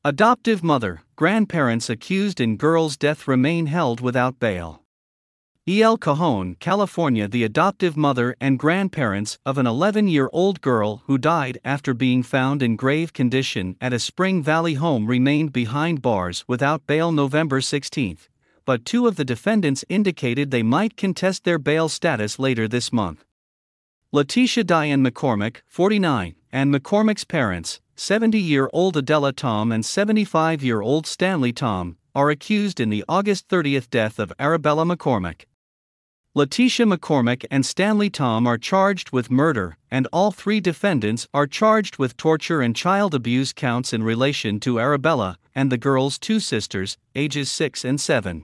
Adoptive mother, grandparents accused in girl's death remain held without bail. El Cajon, California. The adoptive mother and grandparents of an 11-year-old girl who died after being found in grave condition at a Spring Valley home remained behind bars without bail November 16, but two of the defendants indicated they might contest their bail status later this month. Letitia Diane McCormick, 49, and McCormick's parents, 70-year-old Adela Tom and 75-year-old Stanley Tom, are accused in the August 30 death of Arabella McCormick. Letitia McCormick and Stanley Tom are charged with murder, and all three defendants are charged with torture and child abuse counts in relation to Arabella and the girl's two sisters, ages 6 and 7.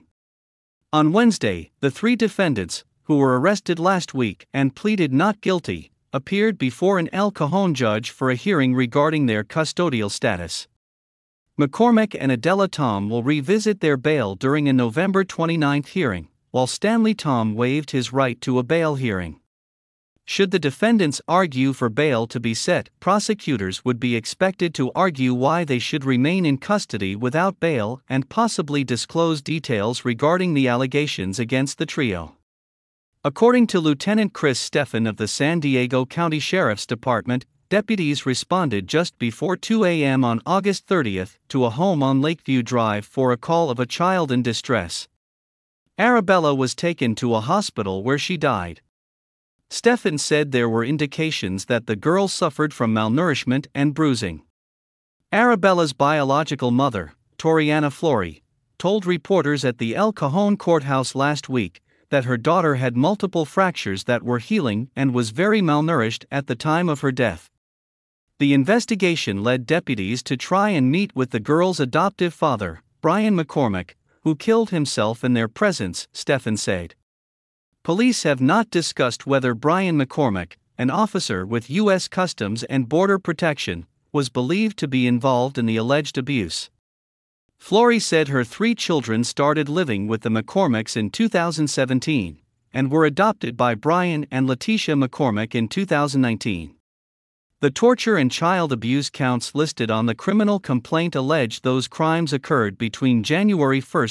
On Wednesday, the three defendants, who were arrested last week and pleaded not guilty, appeared before an El Cajon judge for a hearing regarding their custodial status. McCormick and Adela Tom will revisit their bail during a November 29 hearing, while Stanley Tom waived his right to a bail hearing. Should the defendants argue for bail to be set, prosecutors would be expected to argue why they should remain in custody without bail and possibly disclose details regarding the allegations against the trio. According to Lieutenant Chris Stephan of the San Diego County Sheriff's Department, deputies responded just before 2 a.m. on August 30 to a home on Lakeview Drive for a call of a child in distress. Arabella was taken to a hospital where she died. Stephan said there were indications that the girl suffered from malnourishment and bruising. Arabella's biological mother, Toriana Flory, told reporters at the El Cajon courthouse last week that her daughter had multiple fractures that were healing and was very malnourished at the time of her death. The investigation led deputies to try and meet with the girl's adoptive father, Brian McCormick, who killed himself in their presence, Stephan said. Police have not discussed whether Brian McCormick, an officer with U.S. Customs and Border Protection, was believed to be involved in the alleged abuse. Flory said her three children started living with the McCormicks in 2017 and were adopted by Brian and Letitia McCormick in 2019. The torture and child abuse counts listed on the criminal complaint allege those crimes occurred between January 1,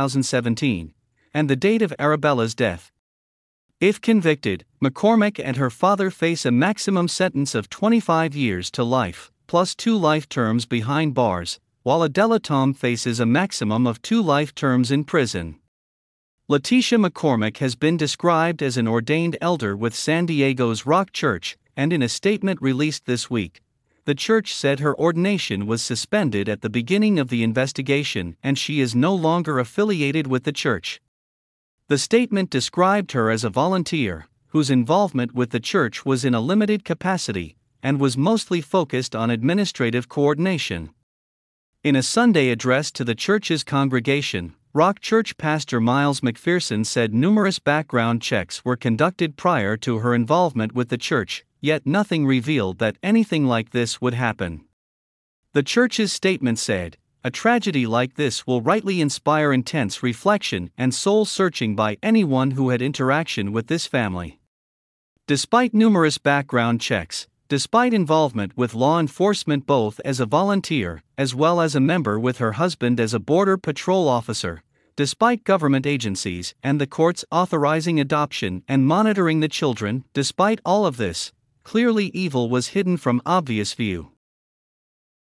2017, and the date of Arabella's death. If convicted, McCormick and her father face a maximum sentence of 25 years to life, plus 2 life terms behind bars, while Adela Tom faces a maximum of 2 life terms in prison. Letitia McCormick has been described as an ordained elder with San Diego's Rock Church, and in a statement released this week, the church said her ordination was suspended at the beginning of the investigation and she is no longer affiliated with the church. The statement described her as a volunteer, whose involvement with the church was in a limited capacity, and was mostly focused on administrative coordination. In a Sunday address to the church's congregation, Rock Church pastor Miles McPherson said numerous background checks were conducted prior to her involvement with the church, yet nothing revealed that anything like this would happen. The church's statement said, "A tragedy like this will rightly inspire intense reflection and soul-searching by anyone who had interaction with this family." Despite numerous background checks, despite involvement with law enforcement both as a volunteer as well as a member with her husband as a Border Patrol officer, despite government agencies and the courts authorizing adoption and monitoring the children, despite all of this, clearly evil was hidden from obvious view.